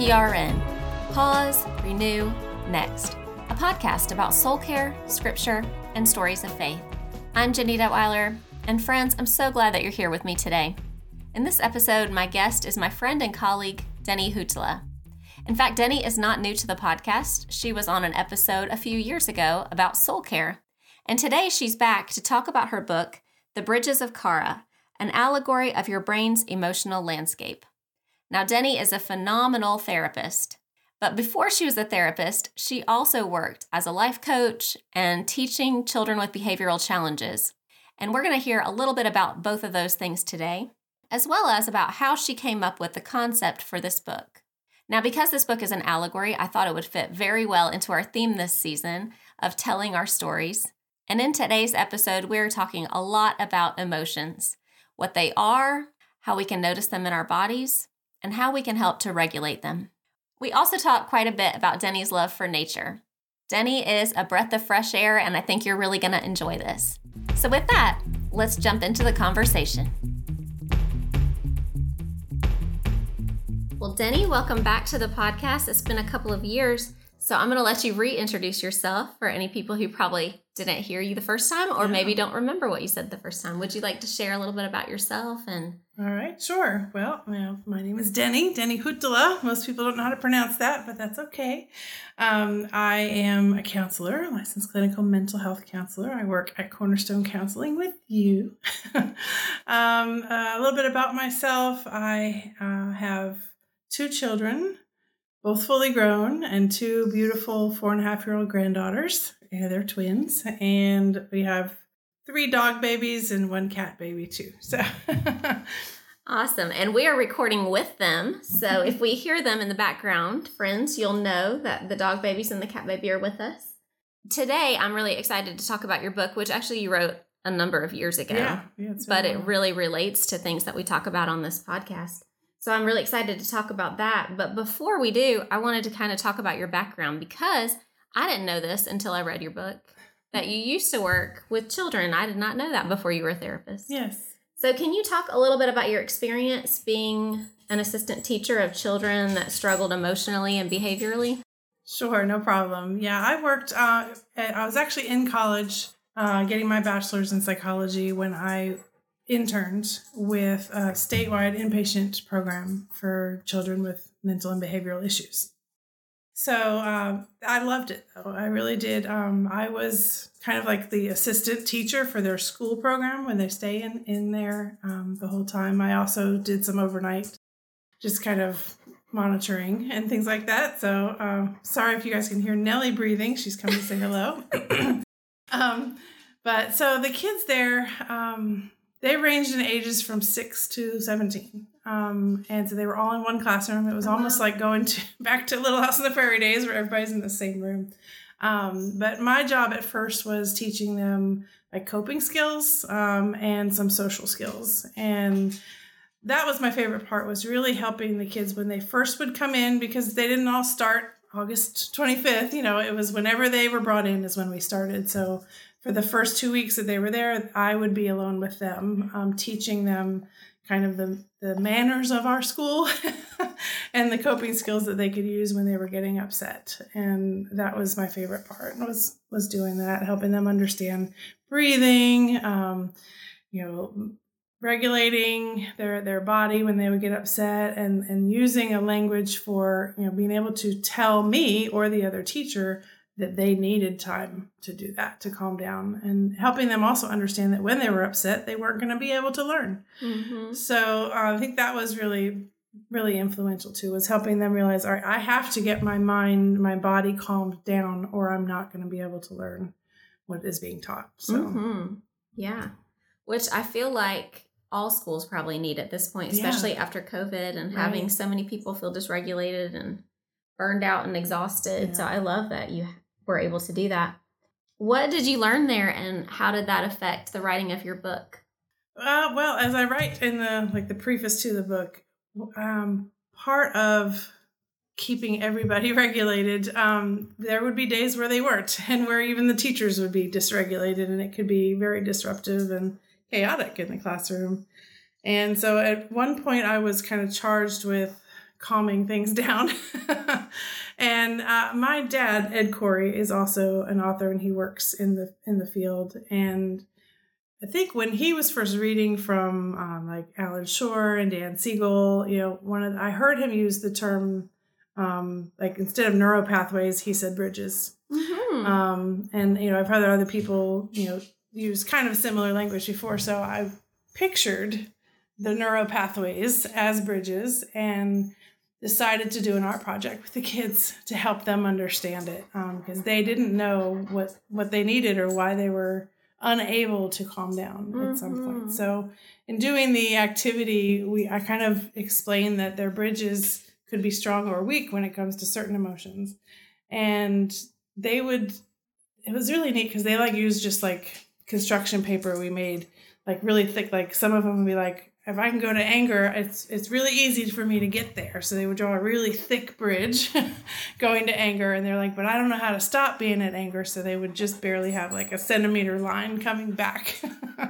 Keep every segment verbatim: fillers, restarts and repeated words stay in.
P R N. Pause, Renew, Next. A podcast about soul care, scripture, and stories of faith. I'm Jenny Detweiler, and friends, I'm so glad that you're here with me today. In this episode, my guest is my friend and colleague, Denny Huttula. In fact, Denny is not new to the podcast. She was on an episode a few years ago about soul care. And today she's back to talk about her book, The Bridges of Kara, an allegory of your brain's emotional landscape. Now, Denny is a phenomenal therapist. But before she was a therapist, she also worked as a life coach and teaching children with behavioral challenges. And we're going to hear a little bit about both of those things today, as well as about how she came up with the concept for this book. Now, because this book is an allegory, I thought it would fit very well into our theme this season of telling our stories. And in today's episode, we're talking a lot about emotions, what they are, how we can notice them in our bodies, and how we can help to regulate them. We also talk quite a bit about Denny's love for nature. Denny is a breath of fresh air, and I think you're really going to enjoy this. So with that, let's jump into the conversation. Well, Denny, welcome back to the podcast. It's been a couple of years, so I'm going to let you reintroduce yourself for any people who probably didn't hear you the first time or yeah. maybe don't remember what you said the first time. Would you like to share a little bit about yourself? And All right, sure. Well, well my name is Denny, Denny Huttula. Most people don't know how to pronounce that, but that's okay. Um, I am a counselor, licensed clinical mental health counselor. I work at Cornerstone Counseling with you. um, a little bit about myself. I uh, have two children, both fully grown, and two beautiful four and a half year old granddaughters. Yeah, they're twins. And we have three dog babies and one cat baby too. So awesome. And we are recording with them. So if we hear them in the background, friends, you'll know that the dog babies and the cat baby are with us. Today, I'm really excited to talk about your book, which actually you wrote a number of years ago. Yeah, yeah, but it really relates to things that we talk about on this podcast. So I'm really excited to talk about that. But before we do, I wanted to kind of talk about your background because I didn't know this until I read your book, that you used to work with children. I did not know that before you were a therapist. Yes. So can you talk a little bit about your experience being an assistant teacher of children that struggled emotionally and behaviorally? Sure, no problem. Yeah, I worked, uh, I was actually in college uh, getting my bachelor's in psychology when I interned with a statewide inpatient program for children with mental and behavioral issues. So um, I loved it, though. I really did. Um, I was kind of like the assistant teacher for their school program when they stay in, in there um, the whole time. I also did some overnight, just kind of monitoring and things like that. So um, sorry if you guys can hear Nellie breathing. She's coming to say hello. um, but so the kids there, um, they ranged in ages from six to seventeen. Um, and so they were all in one classroom. It was oh, almost wow. like going to back to Little House on the Prairie days where everybody's in the same room. Um, but my job at first was teaching them like coping skills um, and some social skills. And that was my favorite part, was really helping the kids when they first would come in, because they didn't all start August twenty-fifth. You know, it was whenever they were brought in is when we started. So for the first two weeks that they were there, I would be alone with them, um, teaching them kind of the, the manners of our school and the coping skills that they could use when they were getting upset. And that was my favorite part, was was doing that, helping them understand breathing, um, you know, regulating their, their body when they would get upset, and, and using a language for, you know, being able to tell me or the other teacher that they needed time to do that, to calm down, and helping them also understand that when they were upset, they weren't going to be able to learn. Mm-hmm. So uh, I think that was really, really influential too, was helping them realize, all right, I have to get my mind, my body calmed down, or I'm not going to be able to learn what is being taught. So, mm-hmm. yeah, which I feel like all schools probably need at this point, especially yeah. after COVID and right. having so many people feel dysregulated and burned out and exhausted. Yeah. So I love that you were able to do that. What did you learn there, and how did that affect the writing of your book? Uh, well, as I write in the like the preface to the book, um, part of keeping everybody regulated, um, there would be days where they weren't, and where even the teachers would be dysregulated, and it could be very disruptive and chaotic in the classroom. And so at one point I was kind of charged with calming things down. And uh, my dad, Ed Corey, is also an author, and he works in the in the field. And I think when he was first reading from um, like Alan Shore and Dan Siegel, you know, one of the, I heard him use the term um, like instead of neural pathways, he said bridges. Mm-hmm. Um, and you know, I've heard other people, you know, use kind of similar language before, so I pictured the neural pathways as bridges and decided to do an art project with the kids to help them understand it, because um, they didn't know what, what they needed or why they were unable to calm down mm-hmm. at some point. So in doing the activity, we I kind of explained that their bridges could be strong or weak when it comes to certain emotions. And they would, it was really neat because they like use just like construction paper we made, like really thick, like some of them would be like, if I can go to anger, it's it's really easy for me to get there. So they would draw a really thick bridge going to anger. And they're like, but I don't know how to stop being at anger. So they would just barely have like a centimeter line coming back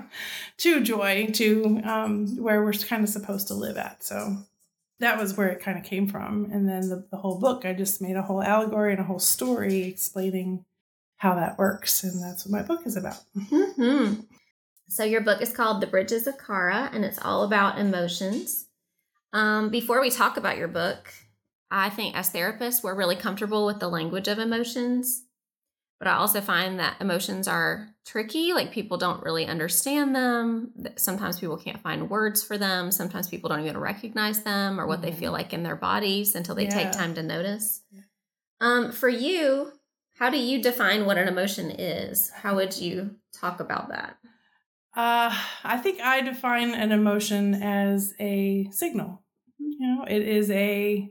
to joy, to um, where we're kind of supposed to live at. So that was where it kind of came from. And then the, the whole book, I just made a whole allegory and a whole story explaining how that works. And that's what my book is about. Mm-hmm. So your book is called The Bridges of Kara, and it's all about emotions. Um, before we talk about your book, I think as therapists, we're really comfortable with the language of emotions. But I also find that emotions are tricky. Like people don't really understand them. Sometimes people can't find words for them. Sometimes people don't even recognize them or what mm-hmm. they feel like in their bodies until they yeah. take time to notice. Yeah. Um, for you, how do you define what an emotion is? How would you talk about that? Uh, I think I define an emotion as a signal. You know, it is a,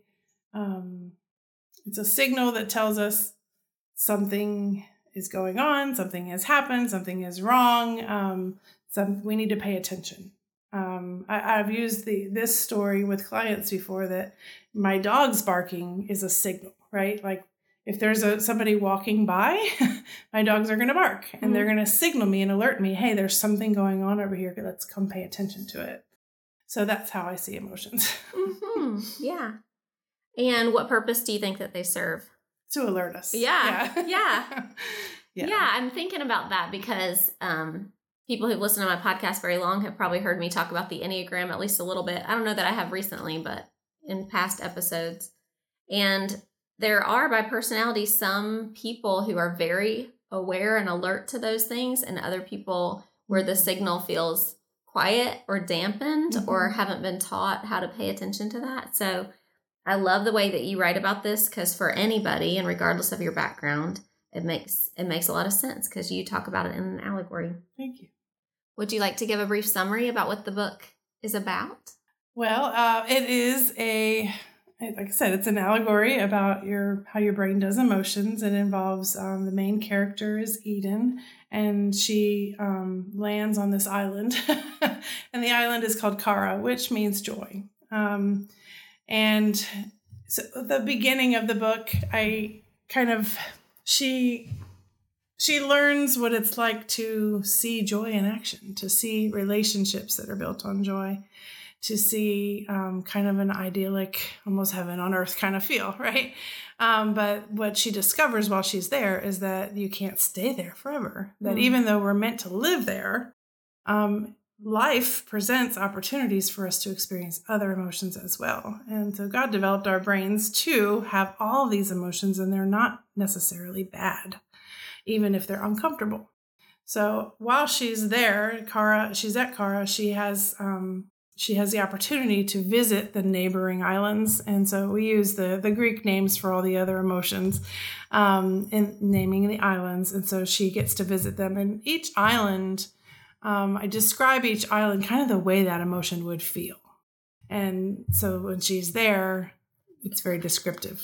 um, it's a signal that tells us something is going on, something has happened, something is wrong. Um, some we need to pay attention. Um, I, I've used the this story with clients before that my dog's barking is a signal, right? Like if there's a somebody walking by, my dogs are going to bark and mm-hmm. they're going to signal me and alert me, hey, there's something going on over here. Let's come pay attention to it. So that's how I see emotions. mm-hmm. Yeah. And what purpose do you think that they serve? To alert us. Yeah. Yeah. Yeah. yeah. yeah. I'm thinking about that because um, people who've listened to my podcast very long have probably heard me talk about the Enneagram at least a little bit. I don't know that I have recently, but in past episodes. And there are, by personality, some people who are very aware and alert to those things, and other people where the signal feels quiet or dampened mm-hmm. or haven't been taught how to pay attention to that. So I love the way that you write about this, because for anybody, and regardless of your background, it makes it makes a lot of sense because you talk about it in an allegory. Thank you. Would you like to give a brief summary about what the book is about? Well, uh, it is a... like I said, it's an allegory about your how your brain does emotions. It involves um, the main character is Eden, and she um, lands on this island, and the island is called Kara, which means joy. Um, and so the beginning of the book, I kind of she she learns what it's like to see joy in action, to see relationships that are built on joy, to see um, kind of an idyllic, almost heaven on earth kind of feel, right? Um, but what she discovers while she's there is that you can't stay there forever. That mm. even though we're meant to live there, um, life presents opportunities for us to experience other emotions as well. And so God developed our brains to have all these emotions, and they're not necessarily bad, even if they're uncomfortable. So while she's there, Kara, she's at Kara, she has... Um, She has the opportunity to visit the neighboring islands. And so we use the, the Greek names for all the other emotions um, in naming the islands. And so she gets to visit them. And each island, um, I describe each island kind of the way that emotion would feel. And so when she's there, it's very descriptive.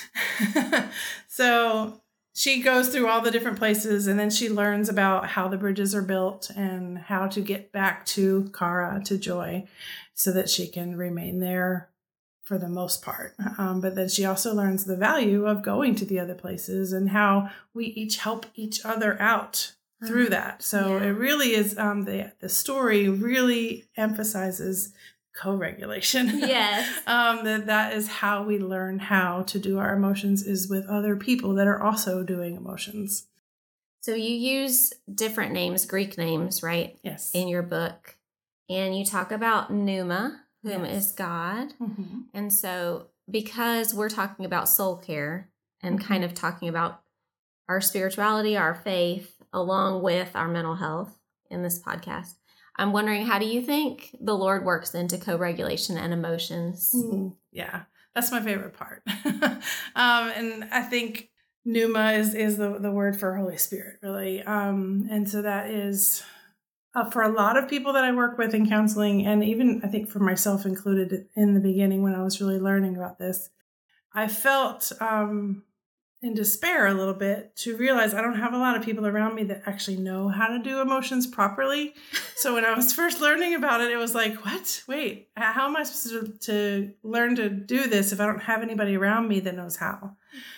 So she goes through all the different places, and then she learns about how the bridges are built and how to get back to Kara, to joy, so that she can remain there for the most part. Um, but then she also learns the value of going to the other places and how we each help each other out through that. So yeah. it really is, um, the, the story really emphasizes co-regulation. Yes. um, that that is how we learn how to do our emotions, is with other people that are also doing emotions. So you use different names, Greek names, right? Yes. In your book. And you talk about pneuma, whom Yes. is God. Mm-hmm. And so because we're talking about soul care and Mm-hmm. kind of talking about our spirituality, our faith, along with our mental health in this podcast, I'm wondering, how do you think the Lord works into co-regulation and emotions? Mm-hmm. Yeah, that's my favorite part. um, and I think pneuma is, is the, the word for Holy Spirit, really. Um, and so that is, uh, for a lot of people that I work with in counseling, and even I think for myself included in the beginning when I was really learning about this, I felt um, in despair a little bit to realize I don't have a lot of people around me that actually know how to do emotions properly. So when I was first learning about it, it was like, what? Wait, how am I supposed to, to learn to do this if I don't have anybody around me that knows how?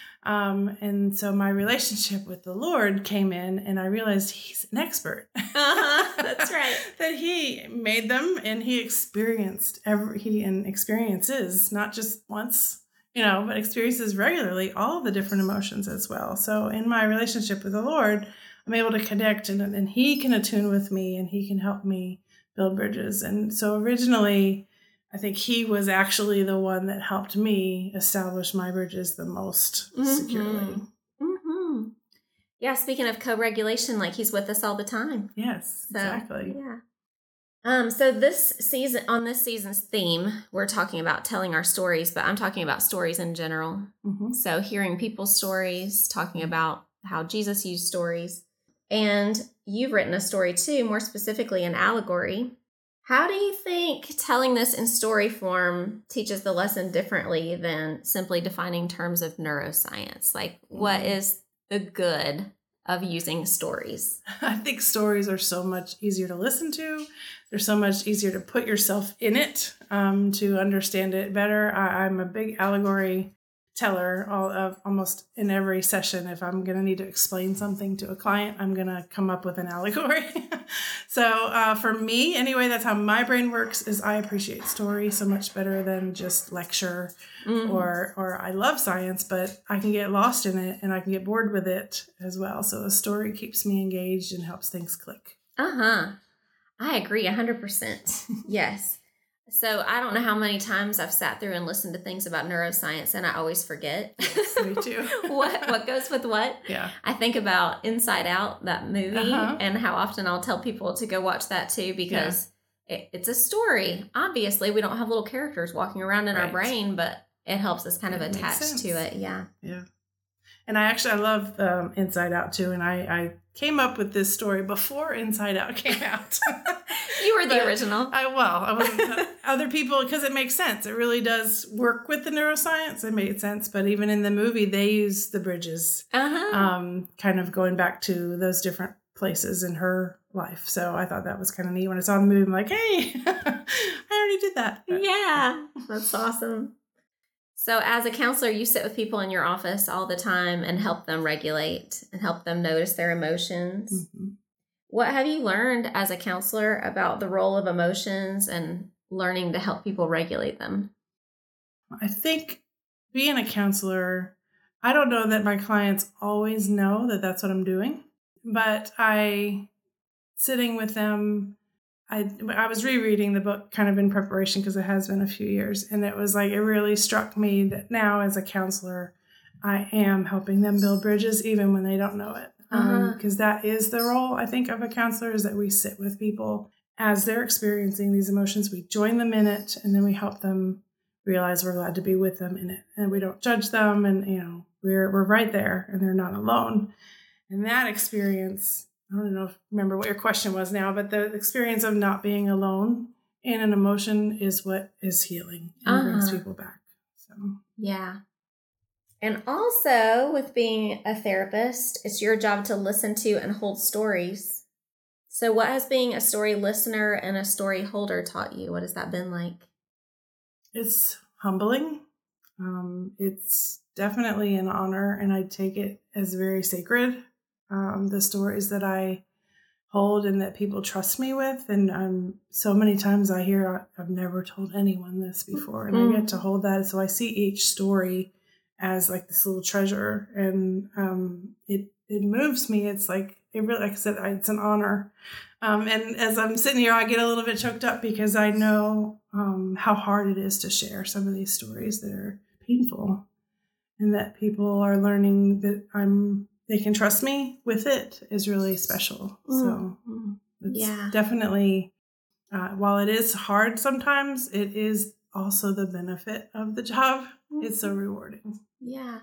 Um, and so my relationship with the Lord came in, and I realized he's an expert. Uh-huh, that's right. That he made them, and he experienced every, he and experiences, not just once, you know, but experiences regularly all the different emotions as well. So in my relationship with the Lord, I'm able to connect, and, and he can attune with me, and he can help me build bridges. And so originally, I think he was actually the one that helped me establish my bridges the most Mm-hmm. securely. Mm-hmm. Yeah, speaking of co-regulation, like he's with us all the time. Yes, So, exactly. Yeah. Um, so this season, on this season's theme, we're talking about telling our stories, but I'm talking about stories in general. Mm-hmm. So hearing people's stories, talking about how Jesus used stories. And you've written a story too, more specifically an allegory. How do you think telling this in story form teaches the lesson differently than simply defining terms of neuroscience? Like, what Mm. is the good of using stories? I think stories are so much easier to listen to. They're so much easier to put yourself in it, um, to understand it better. I, I'm a big allegory teller all of almost in every session. If I'm going to need to explain something to a client, I'm going to come up with an allegory. So uh, for me, anyway, that's how my brain works, is I appreciate story so much better than just lecture. Mm. or or I love science, but I can get lost in it and I can get bored with it as well. So a story keeps me engaged and helps things click. Uh-huh. I agree one hundred percent. Yes. So I don't know how many times I've sat through and listened to things about neuroscience, and I always forget. Yes, me too. what what goes with what? Yeah. I think about Inside Out, that movie, uh-huh. and how often I'll tell people to go watch that too, because yeah. it, it's a story. Obviously, we don't have little characters walking around in right. our brain, but it helps us kind of it attach to it. Yeah. Yeah. And I actually, I love um, Inside Out too. And I, I came up with this story before Inside Out came out. You were the but original. I, well, I wasn't other people, because it makes sense. It really does work with the neuroscience. It made sense. But even in the movie, they use the bridges, uh-huh. um, kind of going back to those different places in her life. So I thought that was kind of neat. When I saw the movie, I'm like, hey, I already did that. But, yeah, that's awesome. So as a counselor, you sit with people in your office all the time and help them regulate and help them notice their emotions. Mm-hmm. What have you learned as a counselor about the role of emotions and learning to help people regulate them? I think being a counselor, I don't know that my clients always know that that's what I'm doing, but I, sitting with them, I, I was rereading the book kind of in preparation because it has been a few years. And it was like, it really struck me that now as a counselor, I am helping them build bridges even when they don't know it. Because uh-huh. um, that is the role, I think, of a counselor, is that we sit with people as they're experiencing these emotions. We join them in it, and then we help them realize we're glad to be with them in it. And we don't judge them, and, you know, we're we're right there, and they're not alone. And that experience, I don't know if remember what your question was now, but the experience of not being alone in an emotion is what is healing and uh-huh. brings people back. So yeah. And also, with being a therapist, it's your job to listen to and hold stories. So what has being a story listener and a story holder taught you? What has that been like? It's humbling. Um, it's definitely an honor, and I take it as very sacred. Um, the stories that I hold and that people trust me with. And um, so many times I hear, I've never told anyone this before. And mm-hmm. I get to hold that. So I see each story as like this little treasure. And um, it, it moves me. It's like, it really, like I said, it's an honor. Um, and as I'm sitting here, I get a little bit choked up because I know um, how hard it is to share some of these stories that are painful, and that people are learning that I'm, they can trust me with it is really special. So it's yeah. definitely, uh, while it is hard sometimes, it is also the benefit of the job. Mm-hmm. It's so rewarding. Yeah.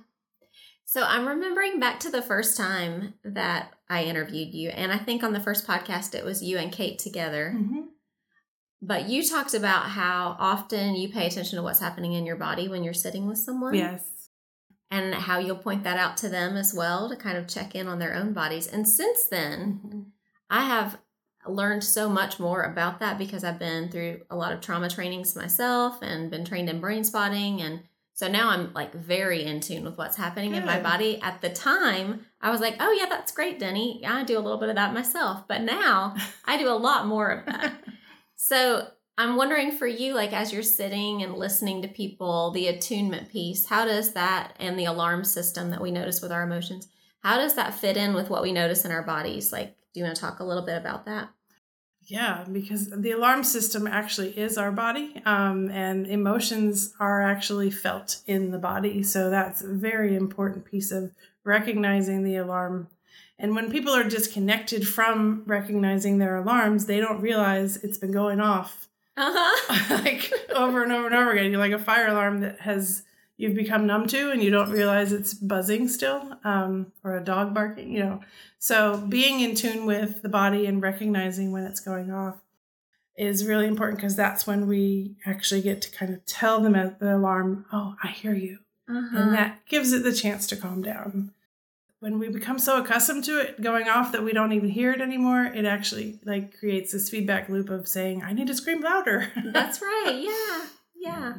So I'm remembering back to the first time that I interviewed you, and I think on the first podcast it was you and Kate together. Mm-hmm. But you talked about how often you pay attention to what's happening in your body when you're sitting with someone. Yes. And how you'll point that out to them as well to kind of check in on their own bodies. And since then, mm-hmm. I have learned so much more about that because I've been through a lot of trauma trainings myself and been trained in brain spotting. And so now I'm like very in tune with what's happening Good. In my body. At the time, I was like, oh yeah, that's great, Denny. I do a little bit of that myself. But now I do a lot more of that. So I'm wondering for you, like as you're sitting and listening to people, the attunement piece, how does that, and the alarm system that we notice with our emotions, how does that fit in with what we notice in our bodies? Like, do you want to talk a little bit about that? Yeah, because the alarm system actually is our body, um, and emotions are actually felt in the body. So that's a very important piece of recognizing the alarm. And when people are disconnected from recognizing their alarms, they don't realize it's been going off uh-huh. like over and over and over again. You're like a fire alarm that has you've become numb to, and you don't realize it's buzzing still, um, or a dog barking, you know. So being in tune with the body and recognizing when it's going off is really important, because that's when we actually get to kind of tell them at the alarm, oh, I hear you. Uh-huh. And that gives it the chance to calm down. When we become so accustomed to it going off that we don't even hear it anymore, it actually like creates this feedback loop of saying, I need to scream louder. That's right. Yeah. Yeah.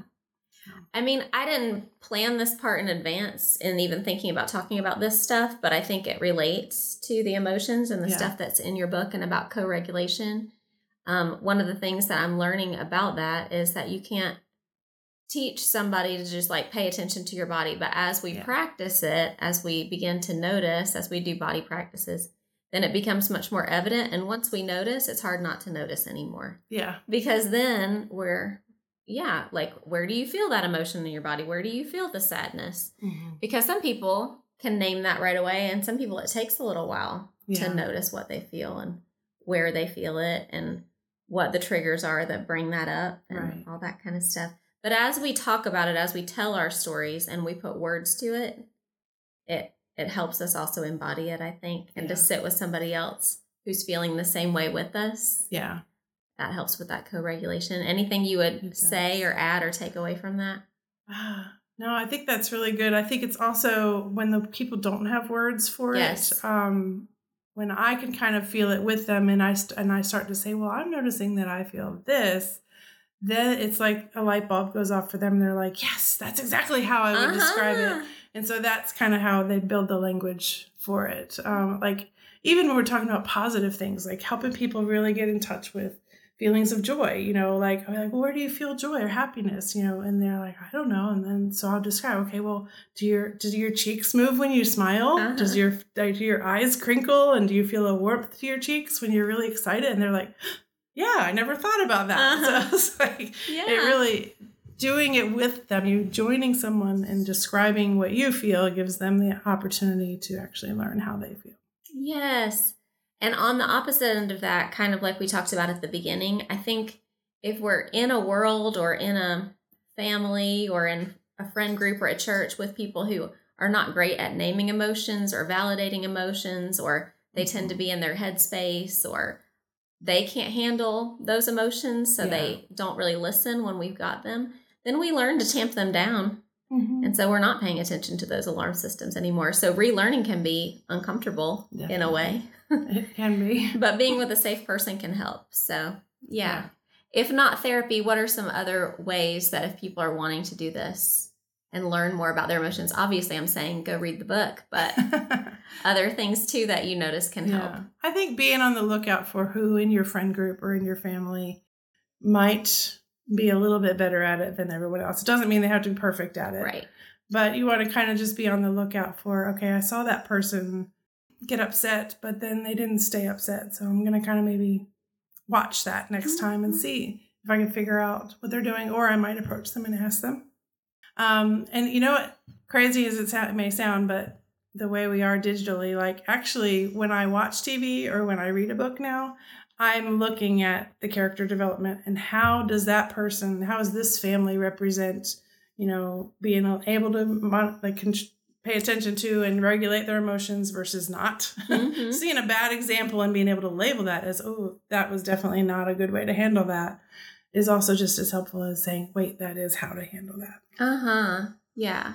I mean, I didn't plan this part in advance and even thinking about talking about this stuff, but I think it relates to the emotions and the yeah. stuff that's in your book and about co-regulation. Um, one of the things that I'm learning about that is that you can't teach somebody to just like pay attention to your body. But as we yeah. practice it, as we begin to notice, as we do body practices, then it becomes much more evident. And once we notice, it's hard not to notice anymore. Yeah. Because then we're, yeah, like, where do you feel that emotion in your body? Where do you feel the sadness? Mm-hmm. Because some people can name that right away. And some people, it takes a little while yeah. to notice what they feel and where they feel it and what the triggers are that bring that up and right. all that kind of stuff. But as we talk about it, as we tell our stories and we put words to it, it it helps us also embody it, I think, and yeah. to sit with somebody else who's feeling the same way with us. Yeah. That helps with that co-regulation. Anything you would say or add or take away from that? No, I think that's really good. I think it's also when the people don't have words for yes. it, um, when I can kind of feel it with them and I, st- and I start to say, well, I'm noticing that I feel this. Then it's like a light bulb goes off for them. They're like, yes, that's exactly how I would uh-huh. describe it. And so that's kind of how they build the language for it. Um, like even when we're talking about positive things, like helping people really get in touch with feelings of joy, you know, like, I'm like, well, where do you feel joy or happiness? You know, and they're like, I don't know. And then, so I'll describe, okay, well, do your, do your cheeks move when you smile? Uh-huh. Does your, do your eyes crinkle? And do you feel a warmth to your cheeks when you're really excited? And they're like, yeah, I never thought about that. Uh-huh. So it's like, yeah. it really, doing it with them, you joining someone and describing what you feel gives them the opportunity to actually learn how they feel. Yes. And on the opposite end of that, kind of like we talked about at the beginning, I think if we're in a world or in a family or in a friend group or a church with people who are not great at naming emotions or validating emotions, or they tend to be in their headspace, or they can't handle those emotions, so yeah. they don't really listen when we've got them, then we learn to tamp them down. Mm-hmm. And so we're not paying attention to those alarm systems anymore. So relearning can be uncomfortable Definitely. In a way. It can be. But being with a safe person can help. So, yeah. yeah. If not therapy, what are some other ways that if people are wanting to do this, and learn more about their emotions. Obviously, I'm saying go read the book, but other things too that you notice can yeah. help. I think being on the lookout for who in your friend group or in your family might be a little bit better at it than everyone else. It doesn't mean they have to be perfect at it. Right. But you want to kind of just be on the lookout for, okay, I saw that person get upset, but then they didn't stay upset. So I'm going to kind of maybe watch that next time and see if I can figure out what they're doing, or I might approach them and ask them. Um, and you know what, crazy as it may sound, but the way we are digitally, like actually when I watch T V or when I read a book now, I'm looking at the character development and how does that person, how does this family represent, you know, being able to like pay attention to and regulate their emotions versus not. Mm-hmm. Seeing a bad example and being able to label that as, oh, that was definitely not a good way to handle that is also just as helpful as saying, wait, that is how to handle that. Uh-huh. Yeah.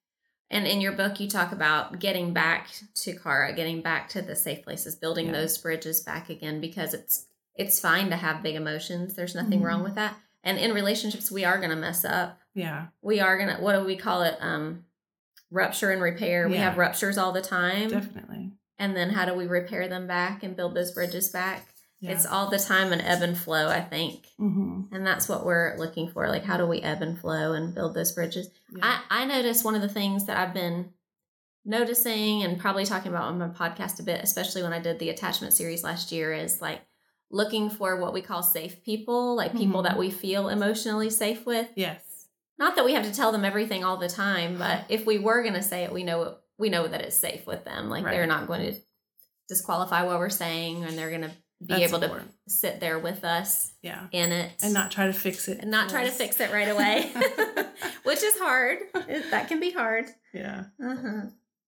And in your book, you talk about getting back to Kara, getting back to the safe places, building yeah. those bridges back again, because it's it's fine to have big emotions. There's nothing mm-hmm. wrong with that. And in relationships, we are going to mess up. Yeah. We are going to, what do we call it? Um, rupture and repair. Yeah. We have ruptures all the time. Definitely. And then how do we repair them back and build those bridges back? Yeah. It's all the time an ebb and flow, I think. Mm-hmm. And that's what we're looking for. Like, how do we ebb and flow and build those bridges? Yeah. I, I noticed one of the things that I've been noticing and probably talking about on my podcast a bit, especially when I did the attachment series last year, is like looking for what we call safe people, like people mm-hmm. that we feel emotionally safe with. Yes. Not that we have to tell them everything all the time, but if we were going to say it, we know we know that it's safe with them. Like right. they're not going to disqualify what we're saying, and they're going to be That's able important. To sit there with us yeah. in it. And not try to fix it. And not try to fix it right away, which is hard. That can be hard. Yeah. Uh-huh.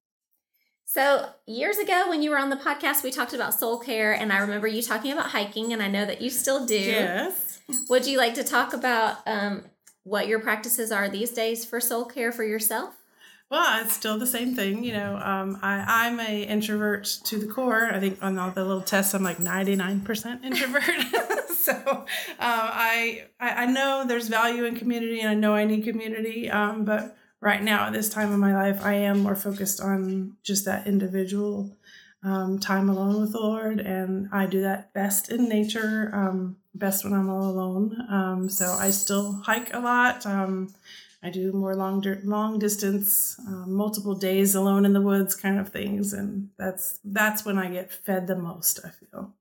So years ago when you were on the podcast, we talked about soul care, and I remember you talking about hiking, and I know that you still do. Yes. Would you like to talk about um, what your practices are these days for soul care for yourself? Well, it's still the same thing. You know, um, I, I'm a introvert to the core. I think on all the little tests, I'm like ninety-nine percent introvert. so um, I, I I know there's value in community, and I know I need community. Um, but right now, at this time of my life, I am more focused on just that individual um, time alone with the Lord. And I do that best in nature, um, best when I'm all alone. Um, so I still hike a lot. Um, I do more long long distance, um, multiple days alone in the woods kind of things. And that's that's when I get fed the most, I feel.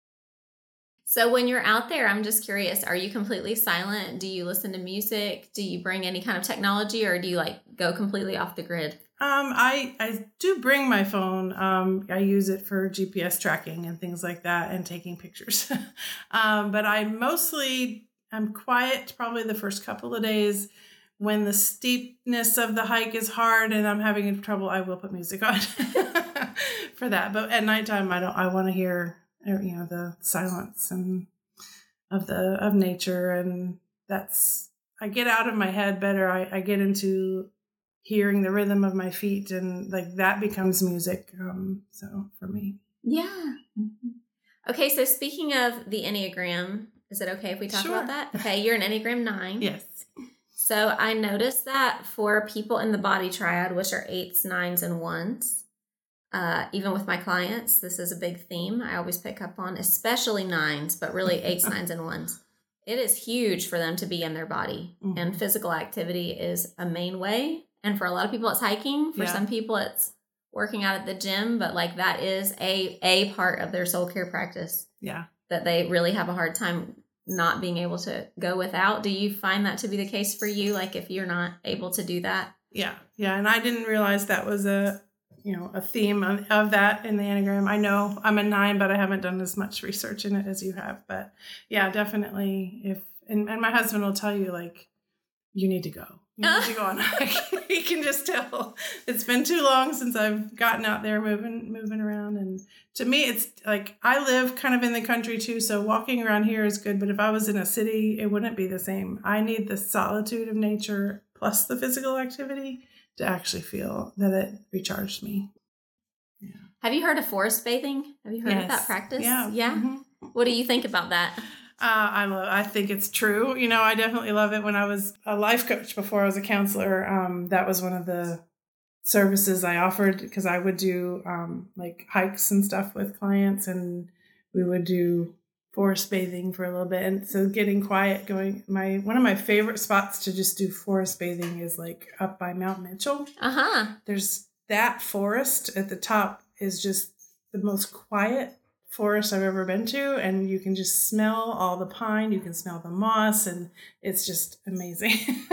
So when you're out there, I'm just curious, are you completely silent? Do you listen to music? Do you bring any kind of technology, or do you like go completely off the grid? Um, I, I do bring my phone. Um, I use it for G P S tracking and things like that and taking pictures. um, but I mostly, I'm quiet probably the first couple of days. When the steepness of the hike is hard and I'm having trouble, I will put music on for that. But at nighttime, I don't. I want to hear, you know, the silence and of the of nature, and that's. I get out of my head better. I, I get into hearing the rhythm of my feet, and like that becomes music. Um, so for me, yeah. Mm-hmm. Okay, so speaking of the Enneagram, is it okay if we talk sure. about that? Okay, you're an Enneagram nine. Yes. So I noticed that for people in the body triad, which are eights, nines, and ones, uh, even with my clients, this is a big theme I always pick up on, especially nines, but really eights, nines, and ones. It is huge for them to be in their body. Mm-hmm. And physical activity is a main way. And for a lot of people, it's hiking. For yeah. some people, it's working out at the gym. But like that is a, a part of their soul care practice. Yeah. That they really have a hard time not being able to go without. Do you find that to be the case for you? Like if you're not able to do that? Yeah. Yeah. And I didn't realize that was a, you know, a theme of, of that in the Enneagram. I know I'm a nine, but I haven't done as much research in it as you have. But yeah, definitely. If, and, and my husband will tell you like, you need to go. You need to go on a hike. He can just tell it's been too long since I've gotten out there moving, moving around. And to me, it's like I live kind of in the country too. So walking around here is good. But if I was in a city, it wouldn't be the same. I need the solitude of nature plus the physical activity to actually feel that it recharged me. Yeah. Have you heard of forest bathing? Have you heard yes. of that practice? Yeah. Yeah. Mm-hmm. What do you think about that? Uh, I love. I think it's true. You know, I definitely love it. When I was a life coach before I was a counselor, um, that was one of the services I offered, because I would do um, like hikes and stuff with clients, and we would do forest bathing for a little bit. And so getting quiet, going, my one of my favorite spots to just do forest bathing is like up by Mount Mitchell. Uh-huh. There's that forest at the top is just the most quiet forest I've ever been to, and you can just smell all the pine, you can smell the moss, and it's just amazing.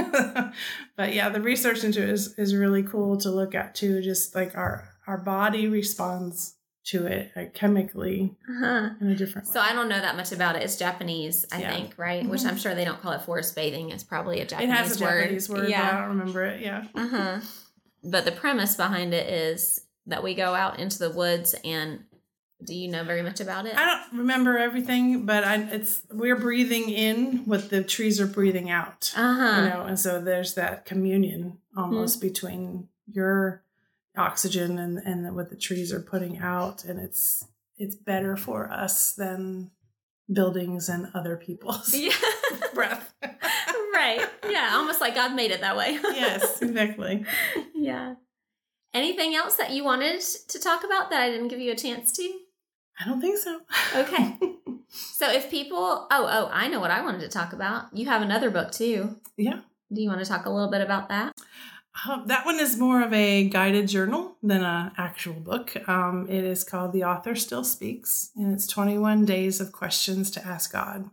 But yeah, the research into it is, is really cool to look at too. Just like our our body responds to it, like chemically, uh-huh. in a different way. So I don't know that much about it. It's Japanese, I yeah. think, right? Mm-hmm. Which I'm sure they don't call it forest bathing. It's probably a Japanese word. It has a word. Japanese word, yeah. but I don't remember it, yeah. Uh-huh. But the premise behind it is that we go out into the woods, and do you know very much about it? I don't remember everything, but I, it's we're breathing in what the trees are breathing out. Uh-huh. You know, and so there's that communion almost mm-hmm. between your oxygen and, and what the trees are putting out, and it's it's better for us than buildings and other people's yeah. breath. Right. Yeah, almost like God made it that way. Yes, exactly. Yeah. Anything else that you wanted to talk about that I didn't give you a chance to? I don't think so. Okay. So if people, oh, oh, I know what I wanted to talk about. You have another book too. Yeah. Do you want to talk a little bit about that? Uh, that one is more of a guided journal than an actual book. Um, it is called The Author Still Speaks, and it's twenty-one days of questions to ask God.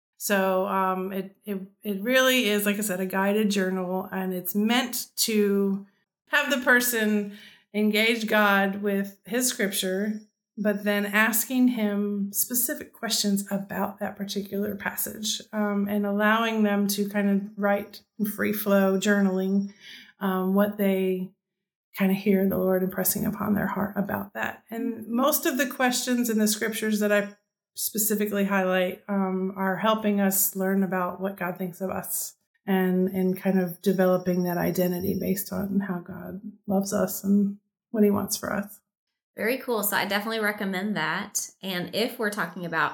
So um, it, it it really is, like I said, a guided journal, and it's meant to have the person engage God with his scripture, but then asking him specific questions about that particular passage, um, and allowing them to kind of write in free flow journaling um, what they kind of hear the Lord impressing upon their heart about that. And most of the questions in the scriptures that I specifically highlight um, are helping us learn about what God thinks of us, and and kind of developing that identity based on how God loves us and what he wants for us. Very cool. So I definitely recommend that. And if we're talking about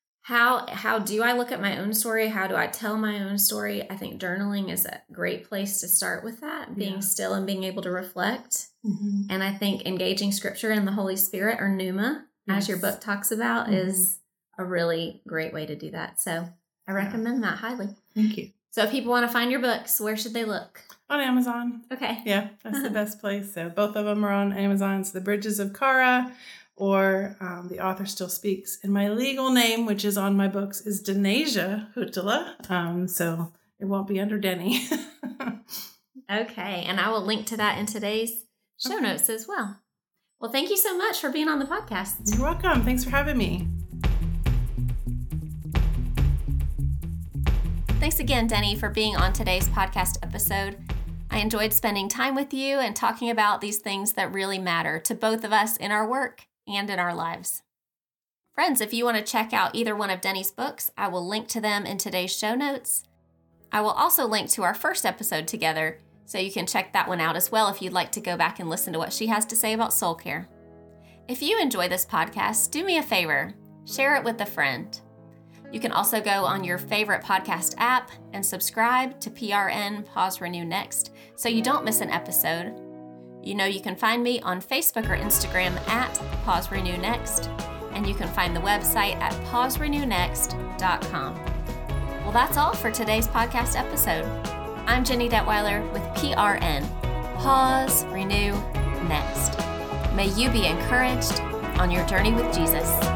how how do I look at my own story, how do I tell my own story, I think journaling is a great place to start with that, being yeah. still and being able to reflect. Mm-hmm. And I think engaging scripture and the Holy Spirit, or pneuma, yes. as your book talks about, mm-hmm. is a really great way to do that. So I recommend yeah. that highly. Thank you. So if people want to find your books, where should they look? On Amazon. Okay. Yeah, that's the best place. So both of them are on Amazon. It's The Bridges of Kara, or um, The Author Still Speaks. And my legal name, which is on my books, is Denasia Huttila. Um, so it won't be under Denny. Okay. And I will link to that in today's show okay. notes as well. Well, thank you so much for being on the podcast. You're welcome. Thanks for having me. Thanks again, Denny, for being on today's podcast episode. I enjoyed spending time with you and talking about these things that really matter to both of us in our work and in our lives. Friends, if you want to check out either one of Denny's books, I will link to them in today's show notes. I will also link to our first episode together, so you can check that one out as well if you'd like to go back and listen to what she has to say about soul care. If you enjoy this podcast, do me a favor, share it with a friend. You can also go on your favorite podcast app and subscribe to P R N Pause Renew Next so you don't miss an episode. You know you can find me on Facebook or Instagram at Pause Renew Next, and you can find the website at pause renew next dot com. Well, that's all for today's podcast episode. I'm Jenny Detweiler with P R N, Pause Renew Next. May you be encouraged on your journey with Jesus.